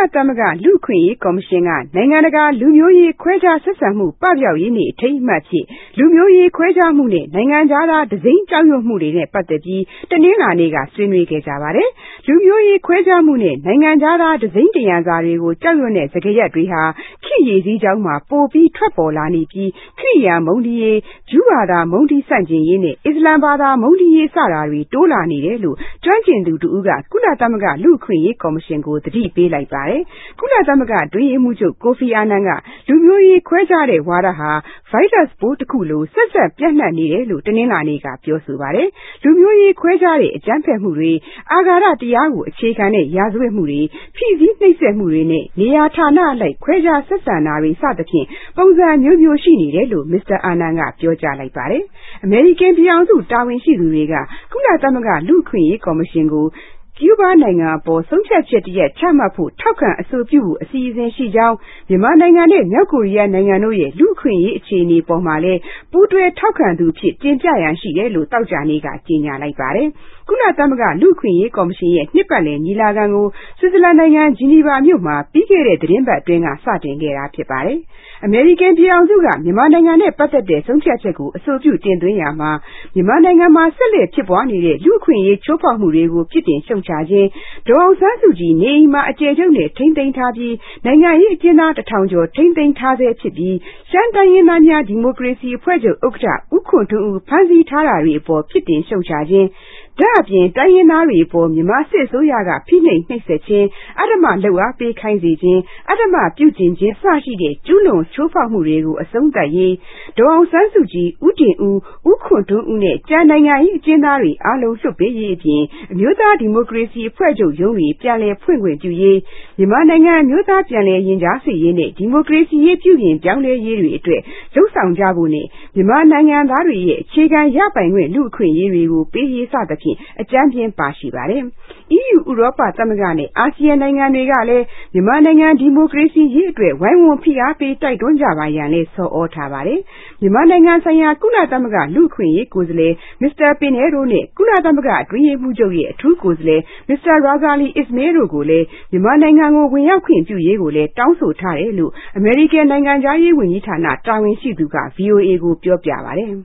သမဂ္ဂလူ့အခွင့်အရေးကော်မရှင်ကနိုင်ငံတကာလူမျိုးရေးခွဲခြားဆက်ဆံမှုပပျောက်ရေးနေ့အထိမ်းအမှတ်အဖြစ်လူမျိုးရေးခွဲခြားမှုနဲ့နိုင်ငံခြားသားဒဇိမ်းကြောက်ရွံ့မှုတွေနဲ့ပတ်သက်ပြီးတနင်္လာနေ့ကဆွေးနွေးခဲ့ကြပါတယ်။လူမျိုးရေးခွဲခြားမှုနဲ့နိုင်ငံခြားသားဒဇိမ်းတရံစာတွေကိုကြောက်ရွံ့တဲ့စကားရပ်တွေဟာခေတ်ရည်စည်းကြောင်းမှာပိုပြီးထွက်ပေါ်လာနေပြီးခရစ်ယာန်မုန်းတီးရေးဂျူးဘာသာမုန်းတီးဆန့်ကျင်ရေးနဲ့အစ္စလာမ်ဘာသာမုန်းတီးရေးစတာတွေတိုးလာနေတယ်လို့ကျွမ်းကျင်သူတဦးကကုလသမဂ္ဂလူ့အခွင့်အရေးကော်မရှင်ကိုသတိပေးလိုက်ပါတယ်။ကုလသမဂ္ဂအတွင်းရေးမှူးချုပ်ကိုဖီအာနန်ကလူမျိုးရေးခွဲခြားတဲ့ဝါဒဟာဗိုင်းရပ်စ်ပိုးတစ်ခုလိုဆက်ဆက်ပြန့်နှံ့နေတယ်လို့တနင်္လာနေ့ကပြောဆိုပါတယ်။လူမျိုးရေးခွဲခြားတဲ့အကြမ်းဖက်မှုတွေအာဃာတတရားကိုအခြေခံတဲ့ရာဇဝတ်မှုတွေဖိစီးနှိပ်စက်မှုတွေနဲ့နေရာဌာနအလိုက်ခွဲခြားဆက်ဆံတာတွေစသဖြင့်ပုံစံမျိုးမျိုးရှိနေတယ်လို့မစ္စတာအာနန်ကပြောကြားလိုက်ပါတယ်။အမေရိကန်ပြည်ထောင်စုတာဝန်ရှိသူတွေကကုလသမဂ္ဂလူ့အခွင့်အရေးကော်မရှင်ကိုကျူးဘားနိုင်ငံအပေါ်ဆုံးဖြတ်ချက်တရက်ချမှတ်ဖို့ထောက်ခံအဆိုပြုဖို့အစီအစဉ်ရှိကြောင်းမြန်မာနိုင်ငံနဲ့မြောက်ကိုရီးယားနိုင်ငံတို့ရဲ့လူ့အခွင့်အရေးအခြေအနေပေါ်မှာလည်းပူးတွဲထောက်ခံသူဖြစ်တင်ပြရန်ရှိတယ်လို့သောကြာနေ့ကကြေညာလိုက်ပါတယ်။ကုလသမဂ္ဂလူ့အခွင့်အရေးကော်မရှင်ရဲ့နှစ်ပတ်လည်ညီလာခံကိုဆွစ်ဇာလန်နိုင်ငံဂျီနီဗာမြို့မှာပြီးခဲ့တဲ့သတင်းပတ်အတွင်းကစတင်ခဲ့တာဖြစ်ပါတယ်။အမေရိကန်ပြည်ထောင်စုကမြန်မာနိုင်ငံနဲ့ပတ်သက်တဲ့ဆုံးဖြတ်ချက်ကိုအဆိုပြုတင်သွင်းရာမှာမြန်မာနိုင်ငံမှာဆက်လက်ဖြစ်ပွားနေတဲ့လူ့အခွင့်အရေးချိုးဖောက်မှုတွေကိုပြစ်တင်ရှုတ်ချခြင်းဒေါ်အောင်ဆန်းစုကြည်နေအိမ်မှာအကျယ်ချုပ်နဲ့ထိမ့်သိမ်းထားပြီးနိုင်ငံရေးအကျဉ်းသား1000ကျော်ထိမ့်သိမ်းထားဆဲဖြစ်ပြီးရှမ်းတိုင်းရင်းသားများဒီမိုကရေစီအဖွဲ့ချုပ်ဥက္ကဋ္ဌဦးခွန်ထွန်းဦးဖမ်းဆီးထားတာတွေအပေါ်ပြစ်တင်ရှုတ်ချခြင်းဒါအပြင်တိုင်းရင်းသားတွေအပေါ်မြန်မာစစ်အစိုးရကဖိနှိပ်နှိပ်စက်ခြင်းအဓမ္မလုပ်အားပေးခိုင်းစေခြင်းအဓမ္မပြုကျင့်ခြင်းစရှိတဲ့ကျူးလွန်ချိုးဖောက်မှုတွေကိုအဆုံးသတ်ရေးဒေါ်အောင်ဆန်းစုကြည်ဦးတင်ဦးဦးခွန်ထွန်းဦးနဲ့ကျန်နိုင်ငံရေးအကျဉ်းသားတွေအားလုံးလွှတ်ပေးရေးအပြင်အမျိုးသားဒီမိုကရေစီအဖွဲ့ချုပ်ရုံးတွေပြန်လည်ဖွင့်ခွင့်ပြုရေးမြန်မာနိုင်ငံအမျိုးသားပြန်လည်ရင်ကြားစေ့ရေးနဲ့ဒီမိုကရေစီရေးပြုပြင်ပြောင်းလဲရေးတွေအတွက်လှုံ့ဆော်ကြဖို့နဲ့မြန်မာနိုင်ငံသားတွေရဲ့အခြေခံရပိုင်ခွင့်လူ့အခွင့်အရေးတွေကိုပေးရေးစသဖြင့်အကြမ်းဖျင်းပါရှိပါတယ်။ EU ဥရောပသမဂ္ဂနဲ့အာဆီယံနိုင်ငံတွေကလည်းမြန်မာနိုင်ငံဒီမိုကရေစီရေးအတွက်ဝိုင်းဝန်းဖိအားပေးတိုက်တွန်းကြပါရန်လည်းဆော်ဩထားပါတယ်။မြန်မာနိုင်ငံဆိုင်ရာကုလသမဂ္ဂလူ့အခွင့်အရေးကိုယ်စားလှယ်မစ္စတာပင်နဲရိုနဲ့ကုလသမဂ္ဂအတွင်းရေးမှူးချုပ်ရဲ့အထူးကိုယ်စားလှယ်မစ္စတာရာဇာလီအစ္စမေးလ်တို့ကိုလည်းမြန်မာနိုင်ငံကိုဝင်ရောက်ခွင့်ပြုရေးကိုလည်းတောင်းဆိုထားတယ်လို့အမေရိကန်နိုင်ငံခြားရေးဝန်ကြီးဌာနတာဝန်ရှိသူက VOA ကိုပြောပြပါတယ်